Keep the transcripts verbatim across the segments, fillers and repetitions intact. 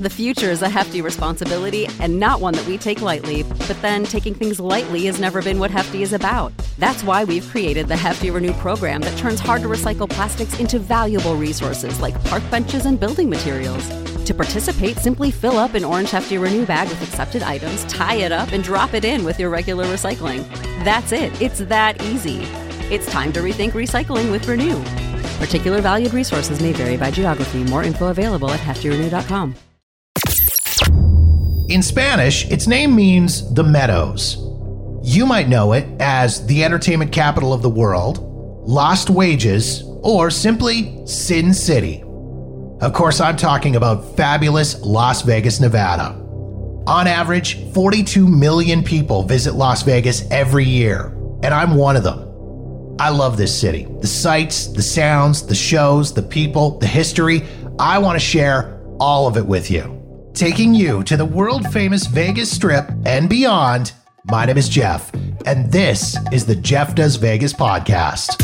The future is a hefty responsibility and not one that we take lightly, but then taking things lightly has never been what Hefty is about. That's why we've created the Hefty Renew program that turns hard-to-recycle plastics into valuable resources like park benches and building materials. To participate, simply fill up an orange Hefty Renew bag with accepted items, tie it up, and drop it in with your regular recycling. That's it. It's that easy. It's time to rethink recycling with Renew. Particular valued resources may vary by geography. More info available at hefty renew dot com. In Spanish, its name means the Meadows. You might know it as the entertainment capital of the world, Lost Wages, or simply Sin City. Of course, I'm talking about fabulous Las Vegas, Nevada. On average, forty-two million people visit Las Vegas every year, and I'm one of them. I love this city. The sights, the sounds, the shows, the people, the history. I want to share all of it with you. Taking you to the world-famous Vegas Strip and beyond, my name is Jeff, and this is the Jeff Does Vegas podcast.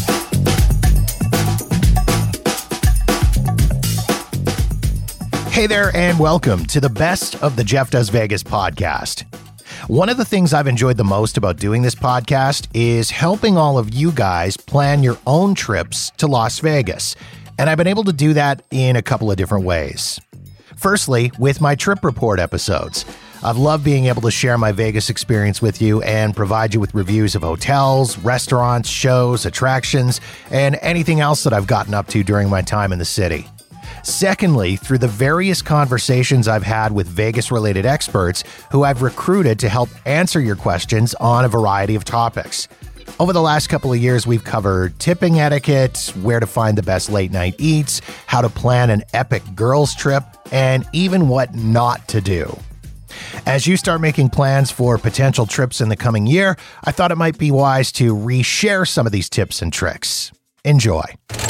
Hey there, and welcome to the best of the Jeff Does Vegas podcast. One of the things I've enjoyed the most about doing this podcast is helping all of you guys plan your own trips to Las Vegas, and I've been able to do that in a couple of different ways. Firstly, with my trip report episodes. I've loved being able to share my Vegas experience with you and provide you with reviews of hotels, restaurants, shows, attractions, and anything else that I've gotten up to during my time in the city. Secondly, through the various conversations I've had with Vegas-related experts who I've recruited to help answer your questions on a variety of topics. Over the last couple of years, we've covered tipping etiquette, where to find the best late-night eats, how to plan an epic girls' trip, and even what not to do. As you start making plans for potential trips in the coming year, I thought it might be wise to re-share some of these tips and tricks. Enjoy.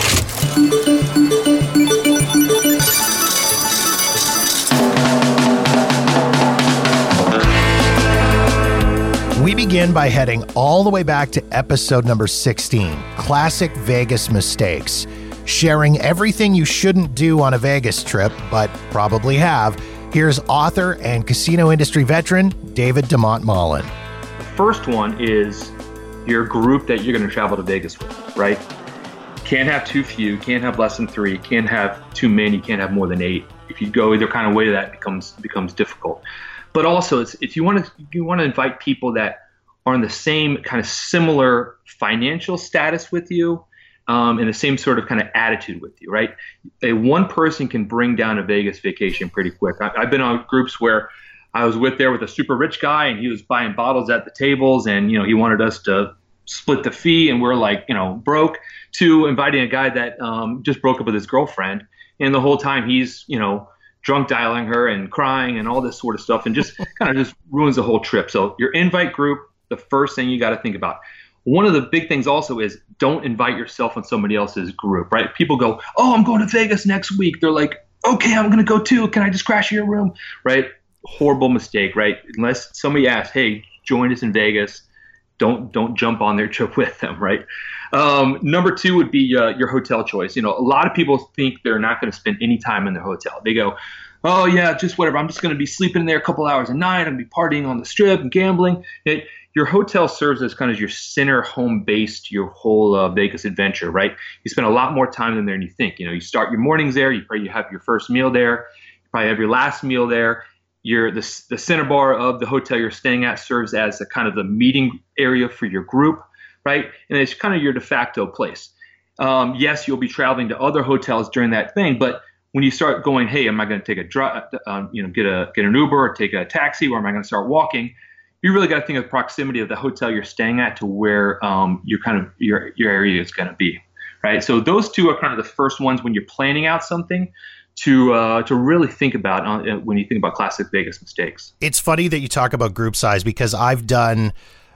We begin by heading all the way back to episode number sixteen, Classic Vegas Mistakes, sharing everything you shouldn't do on a Vegas trip, but probably have. Here's author and casino industry veteran, David DeMont Mullen. The first one is your group that you're going to travel to Vegas with, right? Can't have too few, can't have less than three, can't have too many, can't have more than eight. If you go either kind of way, that becomes becomes difficult. But also, it's, if you want to you want to invite people that are in the same kind of similar financial status with you, um, and the same sort of kind of attitude with you, right? A one person can bring down a Vegas vacation pretty quick. I, I've been on groups where I was with there with a super rich guy, and he was buying bottles at the tables, and you know he wanted us to split the fee, and we're like you know broke. To inviting a guy that um, just broke up with his girlfriend, and the whole time he's you know. drunk dialing her and crying and all this sort of stuff, and just kind of just ruins the whole trip. So your invite group, the first thing you got to think about. One of the big things also is don't invite yourself on somebody else's group, right? People go, oh, I'm going to Vegas next week. They're like, okay, I'm going to go too. Can I just crash in your room, right? Horrible mistake, right? Unless somebody asks, hey, join us in Vegas. Don't don't jump on their trip with them, right? Um, number two would be uh, your hotel choice. You know, a lot of people think they're not going to spend any time in their hotel. They go, oh, yeah, just whatever. I'm just going to be sleeping in there a couple hours a night. I'm going to be partying on the strip and gambling. It, your hotel serves as kind of your center home base to your whole uh, Vegas adventure, right? You spend a lot more time in there than you think. You know, you start your mornings there. You probably have your first meal there. You probably have your last meal there. Your the, the center bar of the hotel you're staying at serves as a kind of the meeting area for your group, right? And it's kind of your de facto place. Um, yes, you'll be traveling to other hotels during that thing, but when you start going, hey, am I going to take a drive, um, you know, get a get an Uber or take a taxi, or am I going to start walking? You really got to think of the proximity of the hotel you're staying at to where um, your kind of your your area is going to be, right? So those two are kind of the first ones when you're planning out something to uh, to really think about uh, when you think about classic Vegas mistakes. It's funny that you talk about group size because I've done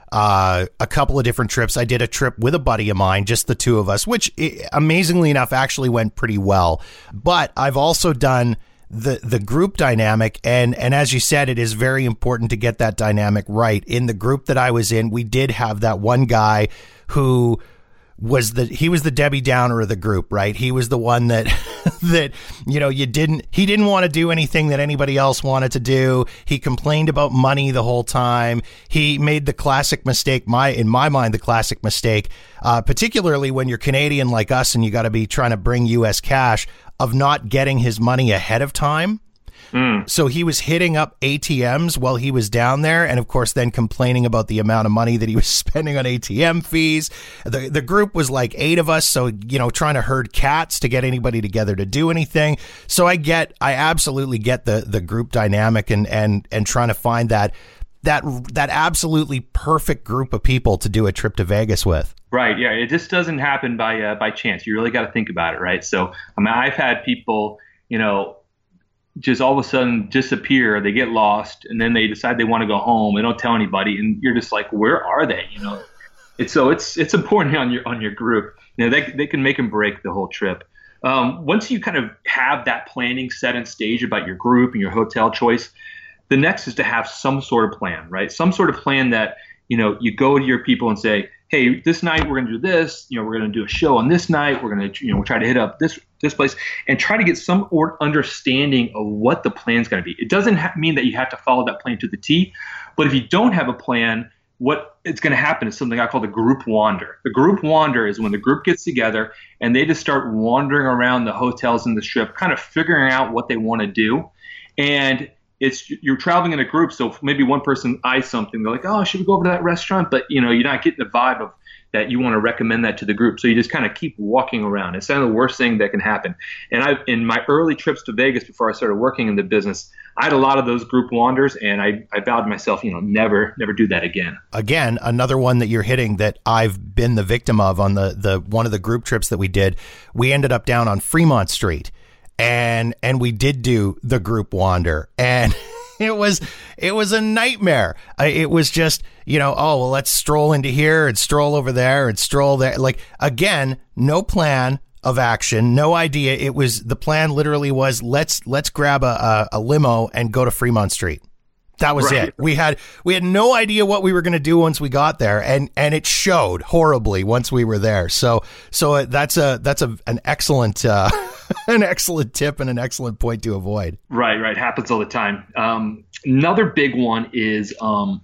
uh, a couple of different trips. I did a trip with a buddy of mine, just the two of us, which amazingly enough actually went pretty well. But I've also done the the group dynamic. And, and as you said, it is very important to get that dynamic right. In the group that I was in, we did have that one guy who was the he was the Debbie Downer of the group, right? He was the one that that you know you didn't he didn't want to do anything that anybody else wanted to do. He complained about money the whole time. He made the classic mistake, my in my mind, the classic mistake, uh, particularly when you're Canadian like us and you got to be trying to bring U S cash, of not getting his money ahead of time. Mm. So he was hitting up A T Ms while he was down there, and of course then complaining about the amount of money that he was spending on A T M fees. The the group was like eight of us, so you know, trying to herd cats to get anybody together to do anything. So I get, I absolutely get the the group dynamic and and and trying to find that that that absolutely perfect group of people to do a trip to Vegas with. Right. Yeah. It just doesn't happen by uh, by chance. You really got to think about it, right? So I mean, I've had people, you know, just all of a sudden disappear. They get lost, and then they decide they want to go home. They don't tell anybody, and you're just like, where are they? You know, it's so it's it's important on your on your group. You know, they they can make and break the whole trip. Um, once you kind of have that planning set and stage about your group and your hotel choice, the next is to have some sort of plan, right? Some sort of plan that, you know, you go to your people and say, hey, this night we're going to do this. You know, we're going to do a show on this night. We're going to, you know, we'll try to hit up this this place and try to get some or understanding of what the plan is going to be. It doesn't ha- mean that you have to follow that plan to the T, but if you don't have a plan, what it's going to happen is something I call the group wander. The group wander is when the group gets together and they just start wandering around the hotels and the strip, kind of figuring out what they want to do. And it's you're traveling in a group, so maybe one person eyes something, they're like, oh, should we go over to that restaurant? But you know, you're not getting the vibe of that you want to recommend that to the group. So you just kind of keep walking around. It's kind of the worst thing that can happen. And I, in my early trips to Vegas before I started working in the business, I had a lot of those group wanders, and I, I vowed to myself, you know, never, never do that again. Again, another one that you're hitting that I've been the victim of on the, the one of the group trips that we did. We ended up down on Fremont Street, and and we did do the group wander, and it was it was a nightmare. It was just, you know, oh, well, let's stroll into here and stroll over there and stroll there. Like, again, no plan of action, no idea. It was the plan literally was let's let's grab a, a, a limo and go to Fremont Street. That was right. it. We had we had no idea what we were going to do once we got there, and and it showed horribly once we were there. So so that's a that's a an excellent uh, an excellent tip and an excellent point to avoid. Right, right. Happens all the time. Um, another big one is um,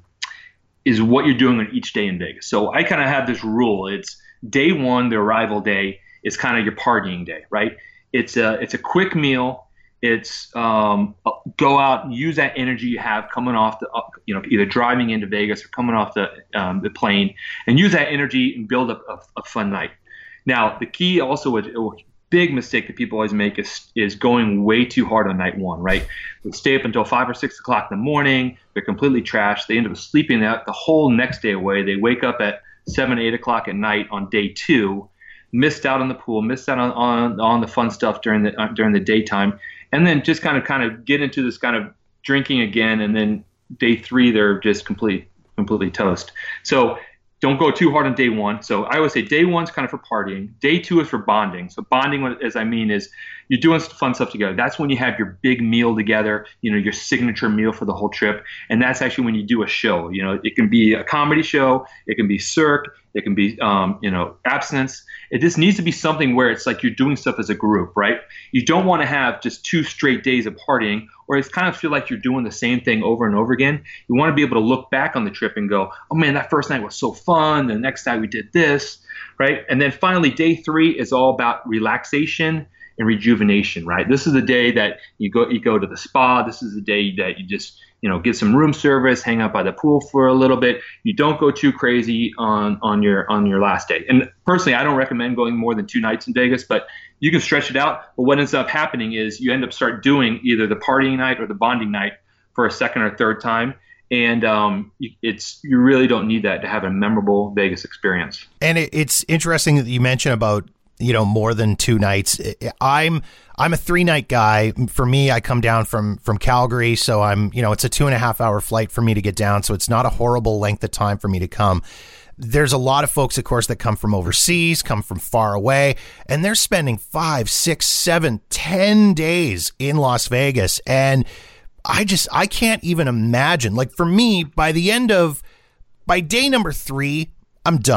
is what you're doing on each day in Vegas. So I kind of have this rule. It's day one, the arrival day, is kind of your partying day, right? It's a it's a quick meal. It's um, go out and use that energy you have coming off the, you know, either driving into Vegas or coming off the um, the plane, and use that energy and build up a, a fun night. Now, the key also, a, a big mistake that people always make is is going way too hard on night one, right? They stay up until five or six o'clock in the morning. They're completely trashed. They end up sleeping out the whole next day away. They wake up at seven, eight o'clock at night on day two, missed out on the pool, missed out on on, on the fun stuff during the uh, during the daytime. And then just kind of kind of get into this kind of drinking again, and then day three they're just complete completely toast. So don't go too hard on day one. So I always say day one's kind of for partying. Day two is for bonding. So bonding, as I mean, is you're doing fun stuff together. That's when you have your big meal together, you know, your signature meal for the whole trip. And that's actually when you do a show. You know, it can be a comedy show, it can be cirque, it can be, um, you know, abstinence. It just needs to be something where it's like you're doing stuff as a group, right? You don't want to have just two straight days of partying, or it's kind of feel like you're doing the same thing over and over again. You want to be able to look back on the trip and go, oh man, that first night was so fun. The next night we did this, right? And then finally, day three is all about relaxation and rejuvenation, right? This is the day that you go you go to the spa. This is the day that you just, you know, get some room service, hang out by the pool for a little bit. You don't go too crazy on on your on your last day. And personally, I don't recommend going more than two nights in Vegas, but you can stretch it out. But what ends up happening is you end up start doing either the partying night or the bonding night for a second or third time. And um, it's you really don't need that to have a memorable Vegas experience. And it, it's interesting that you mentioned about, you know, more than two nights. I'm I'm a three night guy. For me, I come down from from Calgary, so I'm, you know, it's a two and a half hour flight for me to get down. So it's not a horrible length of time for me to come. There's a lot of folks, of course, that come from overseas, come from far away, and they're spending five, six, seven, ten days in Las Vegas. And I just I can't even imagine. Like for me, by the end of by day number three, I'm done.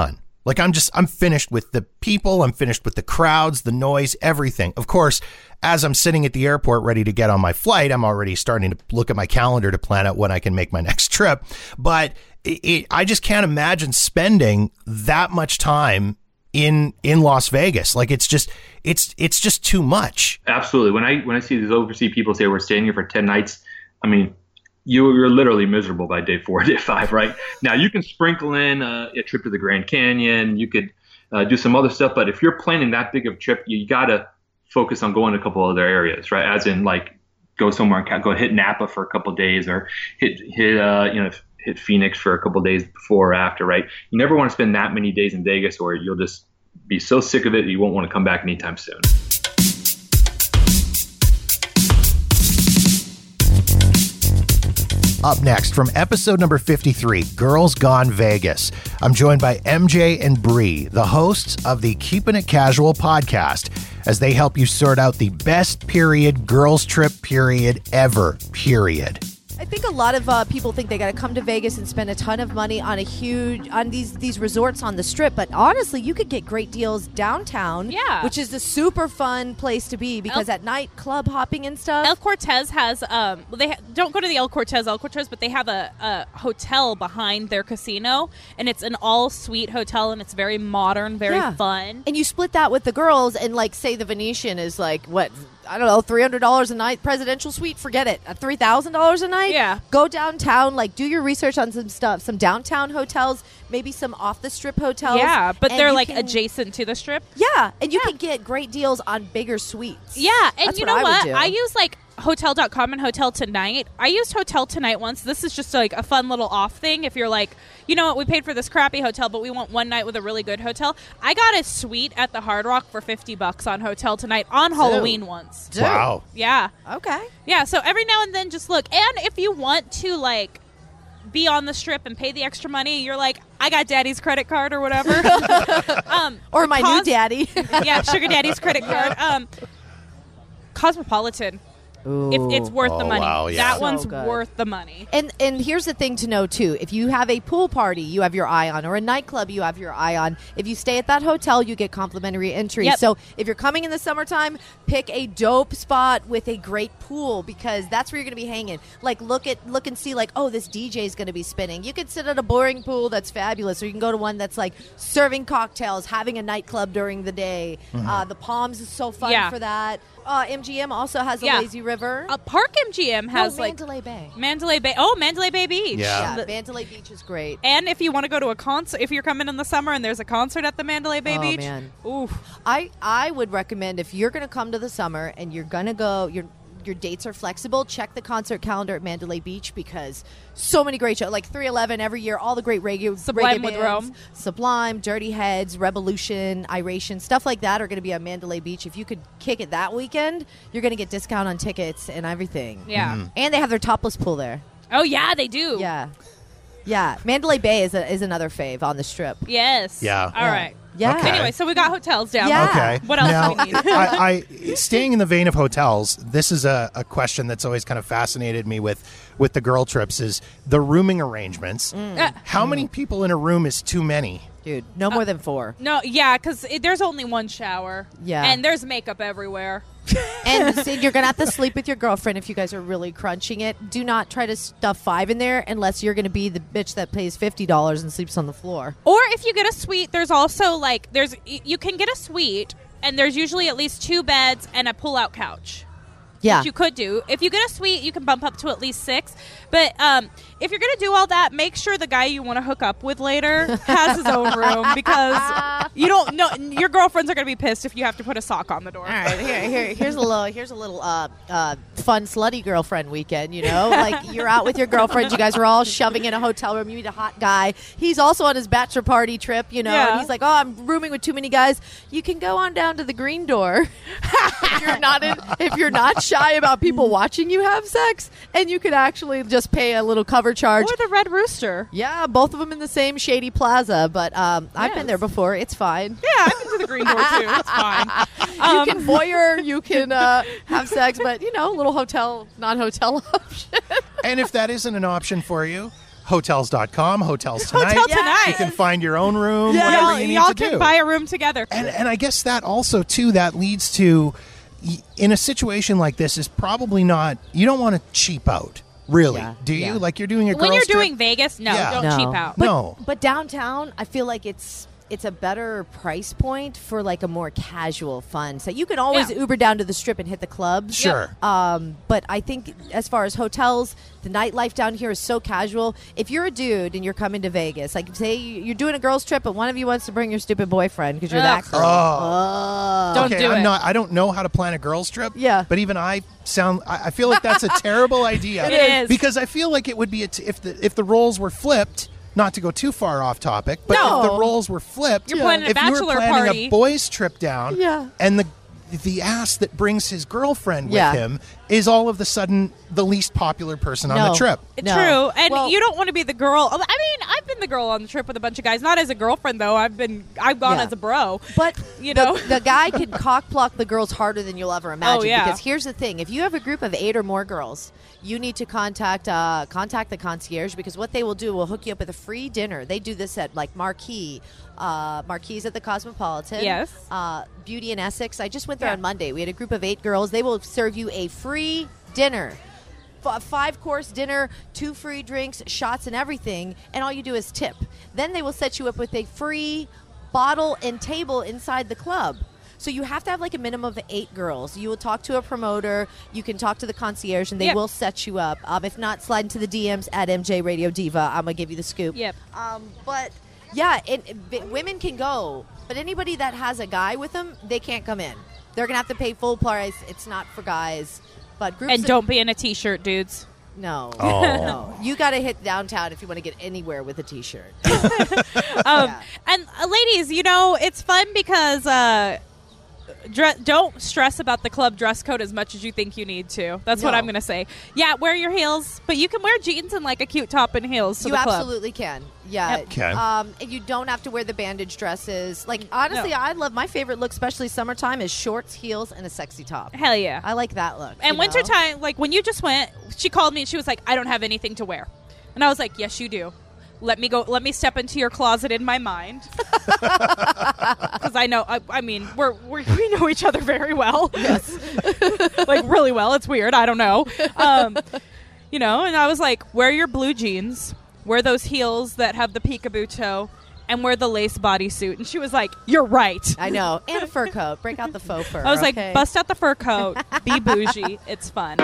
Like I'm just, I'm finished with the people. I'm finished with the crowds, the noise, everything. Of course, as I'm sitting at the airport ready to get on my flight, I'm already starting to look at my calendar to plan out when I can make my next trip. But it, it, I just can't imagine spending that much time in in Las Vegas. Like it's just, it's it's just too much. Absolutely. When I when I see these overseas people say we're staying here for ten nights, I mean, you, you're literally miserable by day four, day five, right? Now, you can sprinkle in uh, a trip to the Grand Canyon. You could uh, do some other stuff. But if you're planning that big of a trip, you got to focus on going to a couple other areas, right? As in, like, go somewhere and go hit Napa for a couple of days or hit, hit uh, you know, hit Phoenix for a couple of days before or after, right? You never want to spend that many days in Vegas or you'll just be so sick of it that you won't want to come back anytime soon. Up next, from episode number fifty-three, Girls Gone Vegas, I'm joined by M J and Bree, the hosts of the Keeping It Casual podcast, as they help you sort out the best period girls trip period ever, period. I think a lot of uh, people think they got to come to Vegas and spend a ton of money on a huge on these these resorts on the Strip, but honestly, you could get great deals downtown. Yeah, which is a super fun place to be because El- at night club hopping and stuff. El Cortez has um, well, they ha- don't go to the El Cortez, El Cortez, but they have a, a hotel behind their casino, and it's an all suite hotel, and it's very modern, very yeah. fun. And you split that with the girls, and like say the Venetian is like what. I don't know, three hundred dollars a night presidential suite, forget it. At three thousand dollars a night? Yeah. Go downtown, like do your research on some stuff, some downtown hotels, maybe some off-the-strip hotels. Yeah, but they're like can, adjacent to the Strip. Yeah, and you yeah. can get great deals on bigger suites. Yeah, and That's you what know I what? would do. I use like Hotel dot com and Hotel Tonight. I used Hotel Tonight once. This is just like a fun little off thing. If you're like, you know what, we paid for this crappy hotel, but we want one night with a really good hotel. I got a suite at the Hard Rock for fifty bucks on Hotel Tonight on Dude. Halloween once. Dude. Wow. Yeah. Okay. Yeah, so every now and then just look. And if you want to like be on the Strip and pay the extra money, you're like, I got daddy's credit card or whatever. um, or my Cos- new daddy. Yeah, sugar daddy's credit card. Um, Cosmopolitan. Ooh. If it's worth Oh, the money. wow, yeah. That So one's good. worth the money. And and here's the thing to know, too. If you have a pool party, you have your eye on, or a nightclub you have your eye on. If you stay at that hotel, you get complimentary entry. Yep. So if you're coming in the summertime, pick a dope spot with a great pool because that's where you're going to be hanging. Like, look at look and see, like, oh, this D J is going to be spinning. You could sit at a boring pool that's fabulous, or you can go to one that's, like, serving cocktails, having a nightclub during the day. Mm-hmm. Uh, the Palms is so fun Yeah. for that. Uh, M G M also has a Yeah. lazy river. Uh, Park M G M has no, like Mandalay Bay. Mandalay Bay. Oh, Mandalay Bay Beach. Yeah. Yeah, Mandalay Beach is great. And if you want to go to a concert, if you're coming in the summer and there's a concert at the Mandalay Bay Oh, Beach, man. ooh, I, I would recommend if you're going to come to the summer and you're going to go, your your dates are flexible, check the concert calendar at Mandalay Beach because so many great shows, like three eleven every year, all the great reggae, Sublime reggae with bands, Rome. Sublime, Dirty Heads, Revolution, Iration, stuff like that are going to be at Mandalay Beach. If you could kick it that weekend, you're going to get discount on tickets and everything. yeah. Mm-hmm. And they have their topless pool there. Oh yeah, they do. Yeah. Yeah. Mandalay Bay is a, is another fave on the Strip. Yes. Yeah. All Yeah. right. Yeah. Okay. Anyway, so we got hotels down. Yeah. Okay. What else now, do we need? I, I, staying in the vein of hotels, this is a, a question that's always kind of fascinated me with, with the girl trips is the rooming arrangements. Uh, How many people in a room is too many? Dude, no more than four. no, yeah, because there's only one shower. Yeah. And there's makeup everywhere. And see, you're gonna have to sleep with your girlfriend if you guys are really crunching it. Do not try to stuff five in there unless you're gonna be the bitch that pays fifty dollars and sleeps on the floor. Or if you get a suite, there's also like there's y- you can get a suite and there's usually at least two beds and a pull-out couch. Yeah, Which you could do. If you get a suite, you can bump up to at least six. But um, if you're going to do all that, make sure the guy you want to hook up with later has his own room because you don't know your girlfriends are going to be pissed if you have to put a sock on the door. All right, here, here, here's a little, here's a little uh, uh, fun slutty girlfriend weekend. You know, like you're out with your girlfriends, you guys are all shoving in a hotel room. You meet a hot guy. He's also on his bachelor party trip. You know, Yeah. and he's like, "Oh, I'm rooming with too many guys." You can go on down to the green door if you're not in, if you're not shy about people watching you have sex, and you can actually just pay a little cover charge. Or the Red Rooster. Yeah, both of them in the same shady plaza, but um, I've been Yes. there before. It's fine. Yeah, I've been to the green door too. It's fine. Um, You can voyeur, you can uh, have sex, but, you know, little hotel, non-hotel option. And if that isn't an option for you, hotels dot com, Hotels Tonight. Hotel Tonight. You can find your own room, Y'all, whatever you need y'all to can do. buy a room together. And and I guess that also too that leads to, y- in a situation like this, is probably not. You don't want to cheap out, really, Yeah, do you? yeah. Like you're doing a when girls' you're trip- doing Vegas, no, Yeah. don't No. cheap out. But, No. but downtown, I feel like it's it's a better price point for like a more casual fun. So you can always Yeah. Uber down to the strip and hit the clubs. Sure. Um, but I think as far as hotels, the nightlife down here is so casual. If you're a dude and you're coming to Vegas, like say you're doing a girls trip, but one of you wants to bring your stupid boyfriend because you're Ugh. that girl. Oh. Don't okay, do I'm it. not. I don't know how to plan a girls' trip. Yeah. But even I sound. I, I feel like that's a terrible idea. It is. Because I feel like it would be a t- if the if the roles were flipped. Not to go too far off topic, but No. if the roles were flipped, You're planning a if you were bachelor planning party. a boys' trip down, Yeah. and the the ass that brings his girlfriend with Yeah. him is all of a sudden the least popular person on No. the trip. It's No. True, and Well- you don't want to be the girl. I mean, I've been the girl on the trip with a bunch of guys, not as a girlfriend though. I've been, I've gone Yeah. as a bro. But You the, know? the guy can cock block the girls harder than you'll ever imagine. Oh, yeah. Because here's the thing: if you have a group of eight or more girls, you need to contact uh, contact the concierge because what they will do will hook you up with a free dinner. They do this at like Marquee, uh, Marquee's at the Cosmopolitan. Yes. Uh, Beauty in Essex. I just went there Yeah. on Monday. We had a group of eight girls. They will serve you a free dinner. F- five course dinner, two free drinks, shots, and everything, and all you do is tip. Then they will set you up with a free bottle and table inside the club. So you have to have like a minimum of eight girls. You will talk to a promoter. You can talk to the concierge, and they Yep. will set you up. Um, if not, slide into the D Ms at M J Radio Diva. I'm gonna give you the scoop. Yep. Um, but yeah, it, it, women can go, but anybody that has a guy with them, they can't come in. They're gonna have to pay full price. It's not for guys. But groups And of- don't be in a t-shirt, dudes. no, Oh. no. You got to hit downtown if you want to get anywhere with a T-shirt. Um, Yeah. And uh, ladies, you know, it's fun because uh, dre- don't stress about the club dress code as much as you think you need to. That's what No. I'm going to say. Yeah, wear your heels, but you can wear jeans and like a cute top and heels to You the club. absolutely can. Yeah. Yep. Okay. Um, and you don't have to wear the bandage dresses. Like honestly, No. I love my favorite look, especially summertime, is shorts, heels, and a sexy top. Hell yeah. I like that look. And you know? wintertime, like when you just went, she called me and she was like, I don't have anything to wear. And I was like, yes, you do. Let me go. Let me step into your closet in my mind. Because I know, I, I mean, we're, we're, we know each other very well. Yes. Like really well. It's weird. I don't know. Um, you know, and I was like, wear your blue jeans, wear those heels that have the peekaboo toe, and wear the lace bodysuit. And she was like, you're right. I know. And a fur coat. Break out the faux fur. I was okay? like, bust out the fur coat, be bougie. It's fun.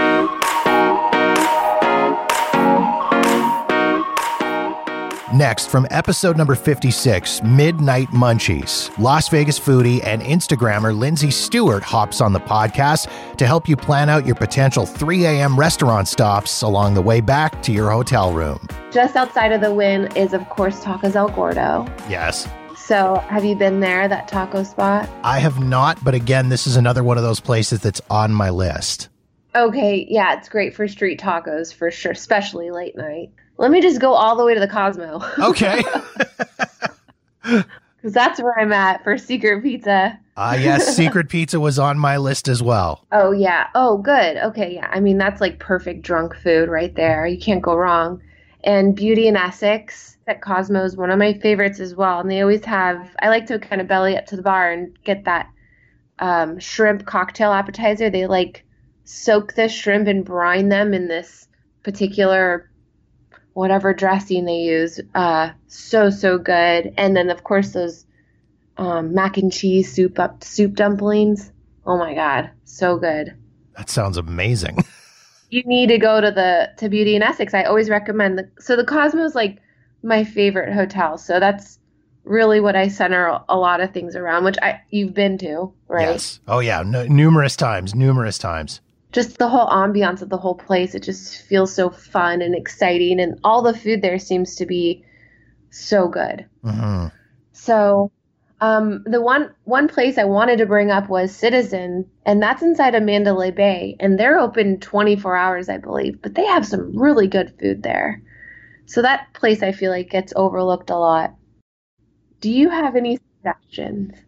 Next, from episode number fifty-six, Midnight Munchies, Las Vegas foodie and Instagrammer Lindsay Stewart hops on the podcast to help you plan out your potential three a.m. restaurant stops along the way back to your hotel room. Just outside of the Wynn is, of course, Tacos El Gordo. Yes. So have you been there, that taco spot? I have not, but again, this is another one of those places that's on my list. Okay, yeah, it's great for street tacos for sure, especially late night. Let me just go all the way to the Cosmo. Okay. Because that's where I'm at for Secret Pizza. Ah, yes, Secret Pizza was on my list as well. Oh, yeah. Oh, good. Okay, yeah. I mean, that's like perfect drunk food right there. You can't go wrong. And Beauty in Essex at Cosmo is one of my favorites as well. And they always have, I like to kind of belly up to the bar and get that um, shrimp cocktail appetizer. They like soak the shrimp and brine them in this particular whatever dressing they use. Uh, so, so good. And then, of course, those um, mac and cheese soup up soup dumplings. Oh, my God. So good. That sounds amazing. You need to go to the to Beauty in Essex. I always recommend the so the Cosmo is like my favorite hotel. So that's really what I center a lot of things around, which I you've been to, right? Yes. Oh, yeah. No, numerous times, numerous times. Just the whole ambiance of the whole place. It just feels so fun and exciting, and all the food there seems to be so good. Mm-hmm. So um, the one one place I wanted to bring up was Citizen, and that's inside of Mandalay Bay, and they're open twenty-four hours, I believe, but they have some really good food there. So that place I feel like gets overlooked a lot. Do you have any suggestions?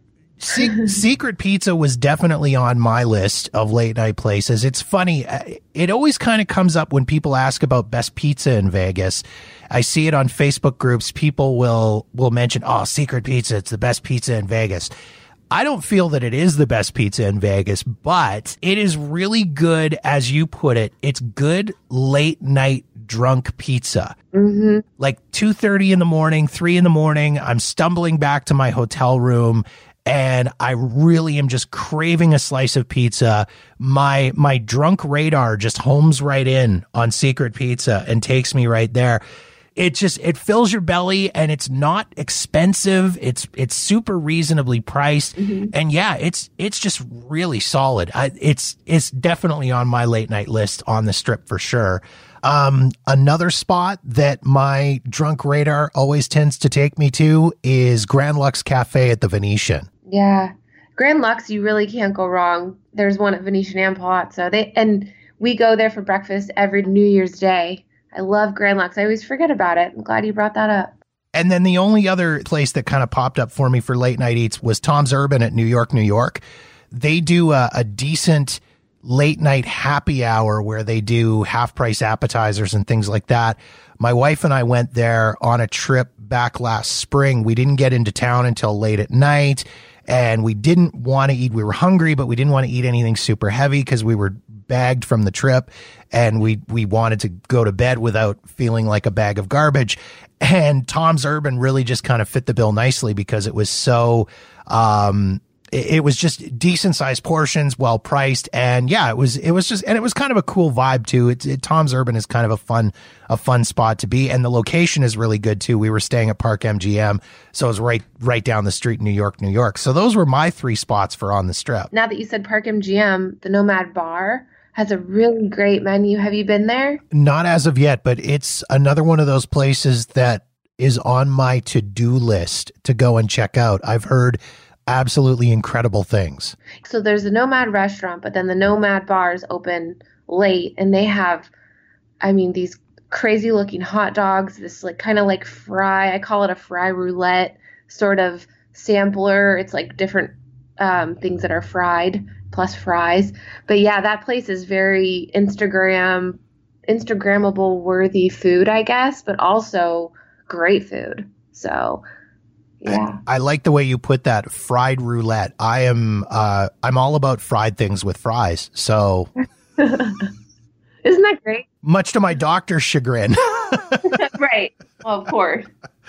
Se- Secret Pizza was definitely on my list of late night places. It's funny. It always kind of comes up when people ask about best pizza in Vegas. I see it on Facebook groups. People will, will mention, oh, Secret Pizza, it's the best pizza in Vegas. I don't feel that it is the best pizza in Vegas, but it is really good, as you put it. It's good late night drunk pizza. Mm-hmm. Like two thirty in the morning, three in the morning, I'm stumbling back to my hotel room and I really am just craving a slice of pizza. My my drunk radar just homes right in on Secret Pizza and takes me right there. It just, it fills your belly and it's not expensive. It's, it's super reasonably priced. Mm-hmm. And yeah, it's, it's just really solid. I, it's, it's definitely on my late night list on the Strip for sure. Um, another spot that my drunk radar always tends to take me to is Grand Lux Cafe at the Venetian. Yeah. Grand Lux, you really can't go wrong. There's one at Venetian and Palazzo. They, and we go there for breakfast every New Year's Day. I love Grand Lux. I always forget about it. I'm glad you brought that up. And then the only other place that kind of popped up for me for late night eats was Tom's Urban at New York, New York. They do a, a decent late night happy hour where they do half price appetizers and things like that. My wife and I went there on a trip back last spring. We didn't get into town until late at night and we didn't want to eat. We were hungry, but we didn't want to eat anything super heavy because we were bagged from the trip and we we wanted to go to bed without feeling like a bag of garbage. And Tom's Urban really just kind of fit the bill nicely because it was so um it, it was just decent sized portions, well priced, and yeah, it was it was just and it was kind of a cool vibe too. It's it, Tom's Urban is kind of a fun a fun spot to be, and the location is really good too. We were staying at Park M G M, so it was right right down the street in New York, New York. So those were my three spots for on the Strip. Now that you said Park M G M, the Nomad Bar has a really great menu. Have you been there? Not as of yet, but it's another one of those places that is on my to-do list to go and check out. I've heard absolutely incredible things. So there's a Nomad restaurant, but then the Nomad Bar is open late and they have, I mean, these crazy looking hot dogs, this like kind of like fry, I call it a fry roulette sort of sampler. It's like different um, things that are fried plus fries. But yeah, that place is very Instagram, Instagrammable worthy food, I guess, but also great food. So yeah. I, I like the way you put that, fried roulette. I am, uh, I'm all about fried things with fries. So isn't that great? Much to my doctor's chagrin. Right. Well, of course.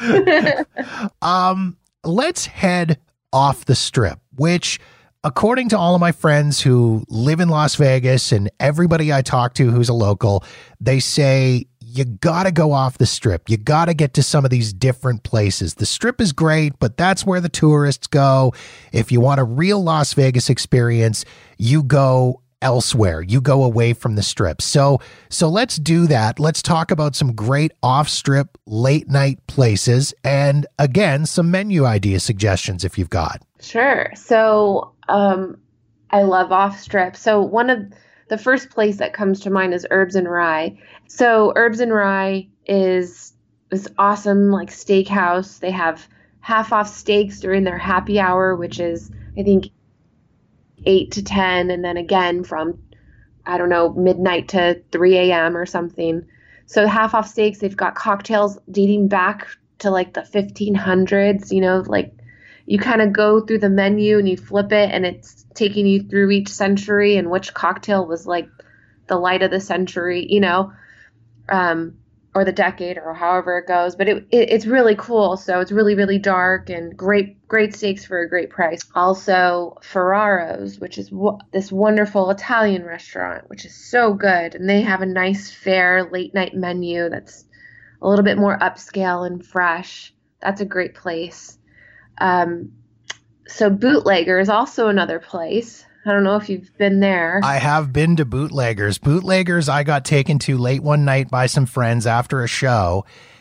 um, let's head off the Strip, which, according to all of my friends who live in Las Vegas and everybody I talk to who's a local, they say you got to go off the Strip. You got to get to some of these different places. The Strip is great, but that's where the tourists go. If you want a real Las Vegas experience, you go elsewhere. You go away from the Strip. So, so let's do that. Let's talk about some great off-Strip late night places. And again, some menu idea suggestions if you've got. Sure. So, um, I love off Strip. So one of the first place that comes to mind is Herbs and Rye. So Herbs and Rye is this awesome like steakhouse. They have half off steaks during their happy hour, which is I think eight to ten, and then again from I don't know midnight to three a.m. or something. So half off steaks. They've got cocktails dating back to like the fifteen hundreds. You know, like. You kind of go through the menu and you flip it and it's taking you through each century and which cocktail was like the light of the century, you know, um, or the decade or however it goes. But it, it it's really cool. So it's really, really dark and great, great steaks for a great price. Also Ferraro's, which is w- this wonderful Italian restaurant, which is so good. And they have a nice, fair late night menu that's a little bit more upscale and fresh. That's a great place. Um, so Bootlegger is also another place. I don't know if you've been there. I have been to Bootleggers. Bootleggers I got taken to late one night by some friends after a show,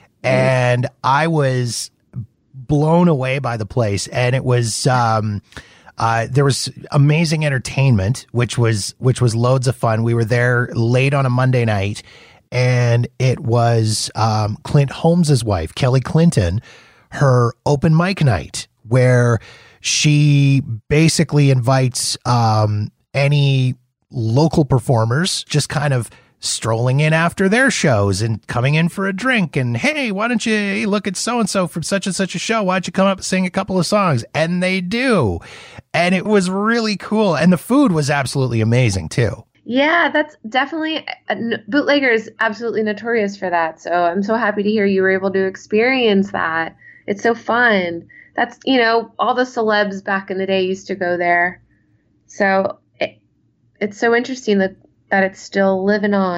and I was blown away by the place. And it was, um, uh, there was amazing entertainment, which was, which was loads of fun. We were there late on a Monday night, and it was, um, Clint Holmes's wife, Kelly Clinton, her open mic night, where she basically invites um, any local performers just kind of strolling in after their shows and coming in for a drink and, hey, why don't you hey, look at so-and-so from such and such a show? Why don't you come up and sing a couple of songs? And they do. And it was really cool. And the food was absolutely amazing too. Yeah, that's definitely, uh, Bootlegger is absolutely notorious for that. So I'm so happy to hear you were able to experience that. It's so fun. That's, you know, all the celebs back in the day used to go there. So it, it's so interesting that, that it's still living on.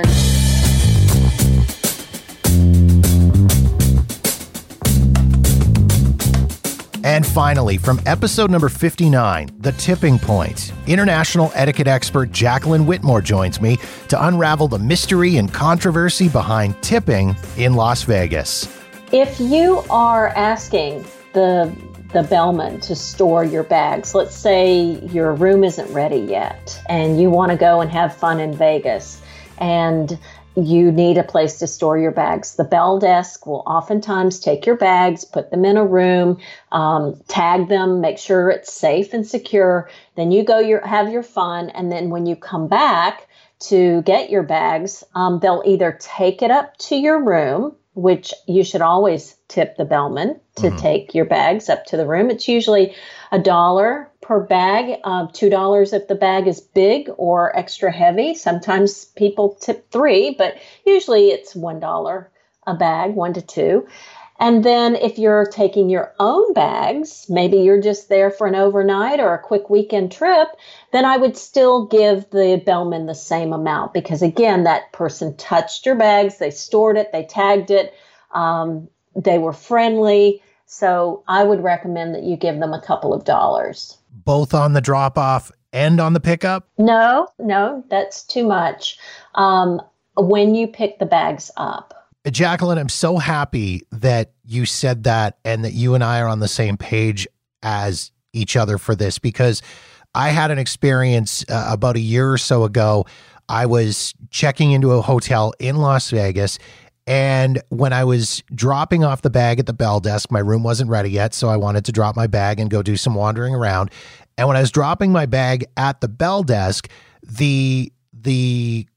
And finally, from episode number fifty-nine, The Tipping Point, international etiquette expert Jacqueline Whitmore joins me to unravel the mystery and controversy behind tipping in Las Vegas. If you are asking the the bellman to store your bags, let's say your room isn't ready yet and you want to go and have fun in Vegas and you need a place to store your bags, the bell desk will oftentimes take your bags, put them in a room, um, tag them, make sure it's safe and secure. Then you go your have your fun, and then when you come back to get your bags, um, they'll either take it up to your room, which you should always tip the bellman to mm-hmm. take your bags up to the room. It's usually a dollar per bag, uh, two dollars if the bag is big or extra heavy. Sometimes people tip three, but usually it's one dollar a bag, one to two. And then if you're taking your own bags, maybe you're just there for an overnight or a quick weekend trip, then I would still give the bellman the same amount because, again, that person touched your bags, they stored it, they tagged it, um, they were friendly. So I would recommend that you give them a couple of dollars. Both on the drop-off and on the pickup? No, no, that's too much. Um, when you pick the bags up. Jacqueline, I'm so happy that you said that and that you and I are on the same page as each other for this, because I had an experience uh, about a year or so ago. I was checking into a hotel in Las Vegas, and when I was dropping off the bag at the bell desk, my room wasn't ready yet, so I wanted to drop my bag and go do some wandering around. And when I was dropping my bag at the bell desk, the the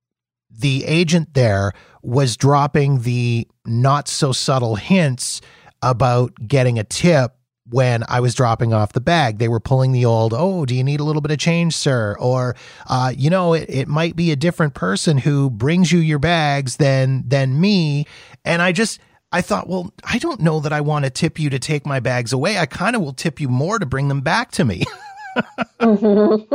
the agent there was dropping the not so subtle hints about getting a tip when I was dropping off the bag. They were pulling the old, oh, do you need a little bit of change, sir? Or, uh, you know, it, it might be a different person who brings you your bags than, than me. And I just, I thought, well, I don't know that I want to tip you to take my bags away. I kind of will tip you more to bring them back to me. mm-hmm.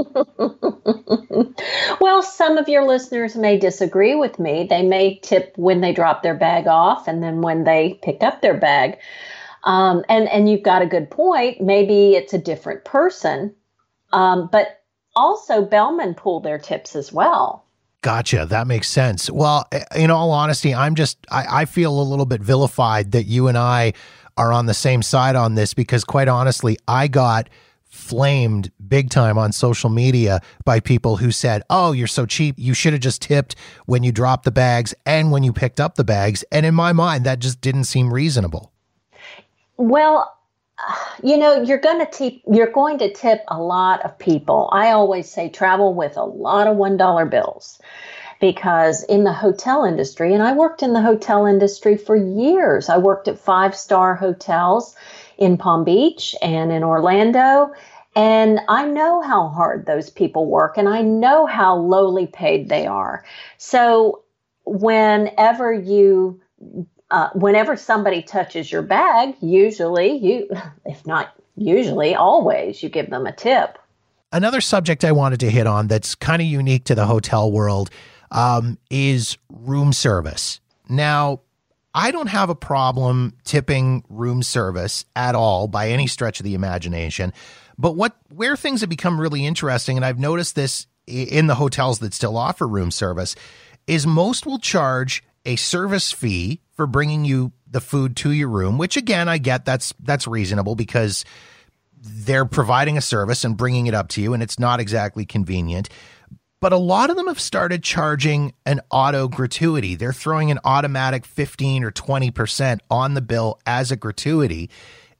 Well, some of your listeners may disagree with me. They may tip when they drop their bag off and then when they pick up their bag. Um, and, and you've got a good point. Maybe it's a different person. Um, but also bellmen pull their tips as well. Gotcha. That makes sense. Well, in all honesty, I'm just, I, I feel a little bit vilified that you and I are on the same side on this, because quite honestly, I got flamed big time on social media by people who said, oh, you're so cheap. You should have just tipped when you dropped the bags and when you picked up the bags. And in my mind, that just didn't seem reasonable. Well, you know, you're going to tip, you're going to tip a lot of people. I always say travel with a lot of one dollar bills, because in the hotel industry, and I worked in the hotel industry for years. I worked at five-star hotels in Palm Beach and in Orlando. And I know how hard those people work, and I know how lowly paid they are. So whenever you, uh, whenever somebody touches your bag, usually you, if not usually, always you give them a tip. Another subject I wanted to hit on that's kind of unique to the hotel world um, is room service. Now, I don't have a problem tipping room service at all by any stretch of the imagination. But what where things have become really interesting, and I've noticed this in the hotels that still offer room service, is most will charge a service fee for bringing you the food to your room, which again, I get that's that's reasonable because they're providing a service and bringing it up to you, and it's not exactly convenient. But a lot of them have started charging an auto gratuity. They're throwing an automatic fifteen or twenty percent on the bill as a gratuity.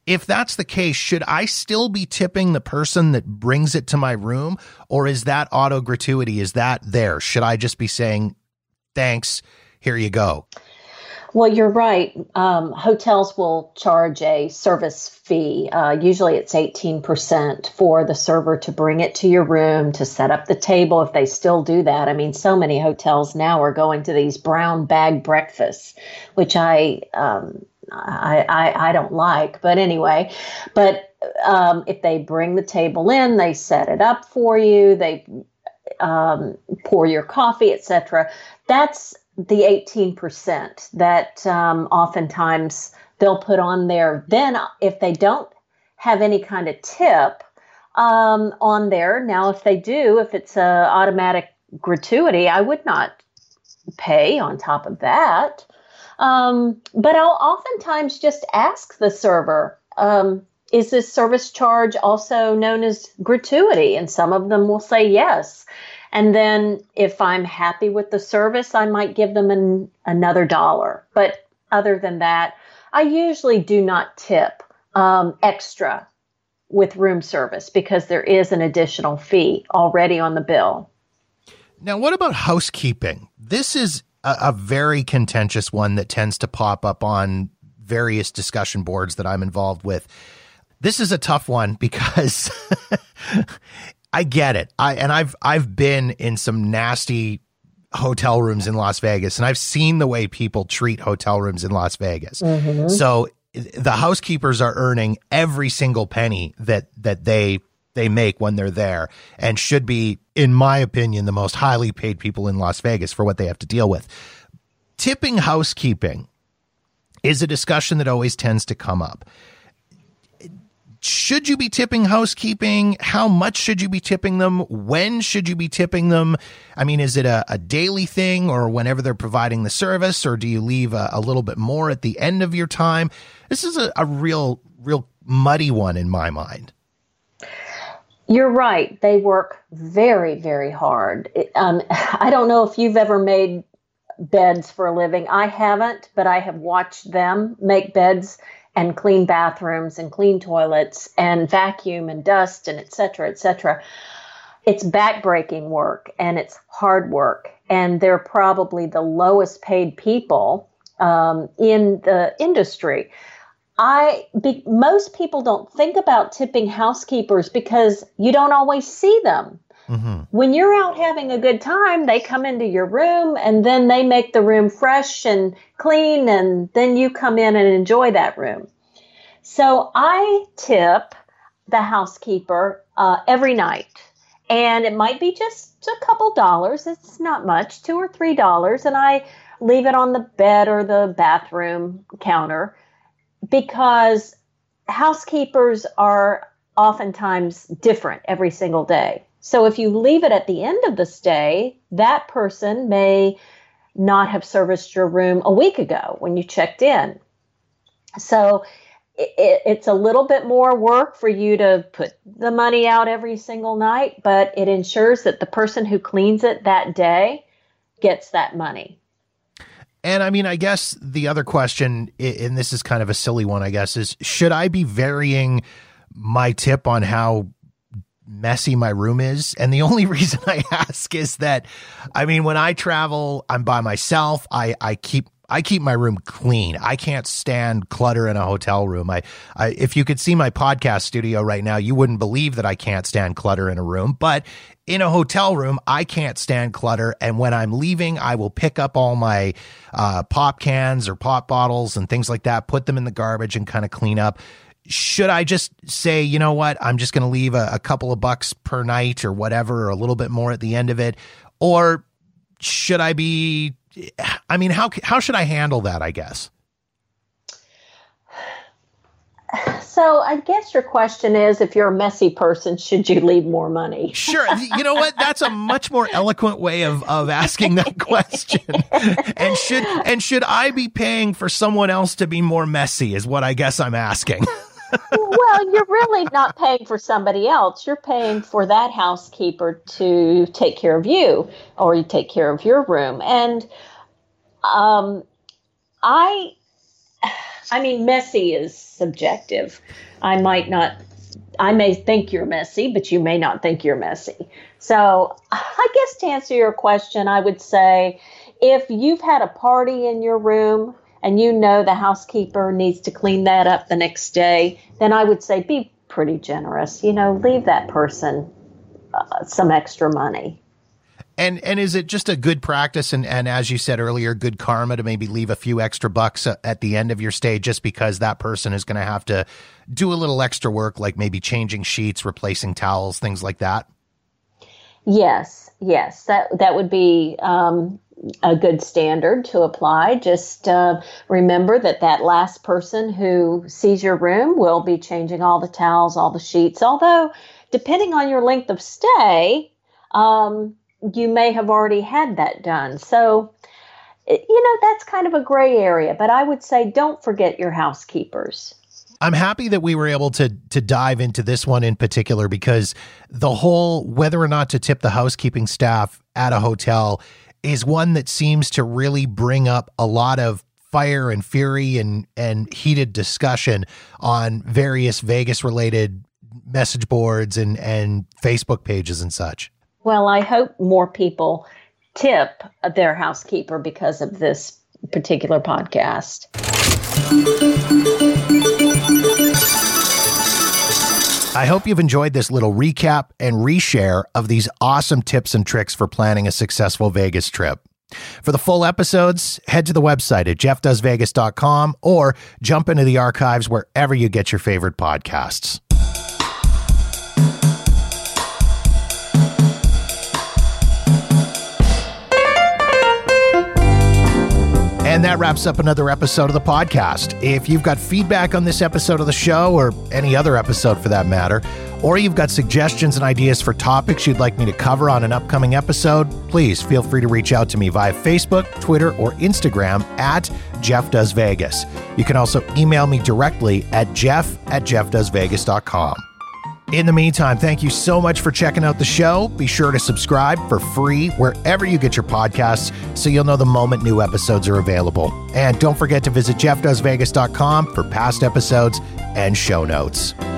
If that's the case, should I still be tipping the person that brings it to my room, or is that auto gratuity? Is that there? Should I just be saying, thanks, here you go? Well, you're right. Um, hotels will charge a service fee. Uh, usually it's eighteen percent for the server to bring it to your room, to set up the table, if they still do that. I mean, so many hotels now are going to these brown bag breakfasts, which I, um, I, I, I don't like. But anyway, but um, if they bring the table in, they set it up for you, they um, pour your coffee, et cetera. That's the eighteen percent that um, oftentimes they'll put on there. Then if they don't have any kind of tip um, on there, now if they do, if it's a automatic gratuity, I would not pay on top of that. Um, but I'll oftentimes just ask the server, um, is this service charge also known as gratuity? And some of them will say yes. And then if I'm happy with the service, I might give them an, another dollar. But other than that, I usually do not tip um, extra with room service because there is an additional fee already on the bill. Now, what about housekeeping? This is a, a very contentious one that tends to pop up on various discussion boards that I'm involved with. This is a tough one because I get it. I and I've I've been in some nasty hotel rooms in Las Vegas, and I've seen the way people treat hotel rooms in Las Vegas. Mm-hmm. So the housekeepers are earning every single penny that that they they make when they're there, and should be, in my opinion, the most highly paid people in Las Vegas for what they have to deal with. Tipping housekeeping is a discussion that always tends to come up. Should you be tipping housekeeping? How much should you be tipping them? When should you be tipping them? I mean, is it a, a daily thing or whenever they're providing the service, or do you leave a, a little bit more at the end of your time? This is a, a real, real muddy one in my mind. You're right. They work very, very hard. It, um, I don't know if you've ever made beds for a living. I haven't, but I have watched them make beds and clean bathrooms and clean toilets and vacuum and dust and et cetera, et cetera. It's backbreaking work and it's hard work. And they're probably the lowest paid people um, in the industry. I be, most people don't think about tipping housekeepers because you don't always see them. Mm-hmm. When you're out having a good time, they come into your room and then they make the room fresh and clean, and then you come in and enjoy that room. So I tip the housekeeper uh, every night, and it might be just a couple dollars. It's not much, two or three dollars, and I leave it on the bed or the bathroom counter because housekeepers are oftentimes different every single day. So if you leave it at the end of the stay, that person may not have serviced your room a week ago when you checked in. So it, it's a little bit more work for you to put the money out every single night, but it ensures that the person who cleans it that day gets that money. And I mean, I guess the other question, and this is kind of a silly one, I guess, is should I be varying my tip on how messy my room is? And the only reason I ask is that, I mean, when I travel, I'm by myself. I, I keep I keep my room clean. I can't stand clutter in a hotel room. I, I if you could see my podcast studio right now, you wouldn't believe that I can't stand clutter in a room. But in a hotel room, I can't stand clutter. And when I'm leaving, I will pick up all my uh, pop cans or pop bottles and things like that, put them in the garbage and kind of clean up. Should I just say, you know what, I'm just going to leave a, a couple of bucks per night or whatever, or a little bit more at the end of it? Or should I be, I mean, how how should I handle that, I guess? So I guess your question is, if you're a messy person, should you leave more money? Sure. You know what? That's a much more eloquent way of, of asking that question. And should and should I be paying for someone else to be more messy is what I guess I'm asking. Well, you're really not paying for somebody else. You're paying for that housekeeper to take care of you, or you take care of your room. And um, I... I mean, messy is subjective. I might not, I may think you're messy, but you may not think you're messy. So I guess to answer your question, I would say if you've had a party in your room and you know the housekeeper needs to clean that up the next day, then I would say be pretty generous. You know, leave that person uh, some extra money. And and is it just a good practice and, and as you said earlier, good karma to maybe leave a few extra bucks at the end of your stay just because that person is going to have to do a little extra work, like maybe changing sheets, replacing towels, things like that? Yes, yes, that that would be um, a good standard to apply. Just uh, remember that that last person who sees your room will be changing all the towels, all the sheets. Although, depending on your length of stay, um, you may have already had that done. So, you know, that's kind of a gray area. But I would say don't forget your housekeepers. I'm happy that we were able to to dive into this one in particular because the whole whether or not to tip the housekeeping staff at a hotel is one that seems to really bring up a lot of fire and fury and, and heated discussion on various Vegas-related message boards and, and Facebook pages and such. Well, I hope more people tip their housekeeper because of this particular podcast. I hope you've enjoyed this little recap and reshare of these awesome tips and tricks for planning a successful Vegas trip. For the full episodes, head to the website at jeff does vegas dot com or jump into the archives wherever you get your favorite podcasts. And that wraps up another episode of the podcast. If you've got feedback on this episode of the show, or any other episode for that matter, or you've got suggestions and ideas for topics you'd like me to cover on an upcoming episode, please feel free to reach out to me via Facebook, Twitter, or Instagram at Jeff Does Vegas. You can also email me directly at jeff at jeff does vegas dot com. In the meantime, thank you so much for checking out the show. Be sure to subscribe for free wherever you get your podcasts so you'll know the moment new episodes are available. And don't forget to visit jeff does vegas dot com for past episodes and show notes.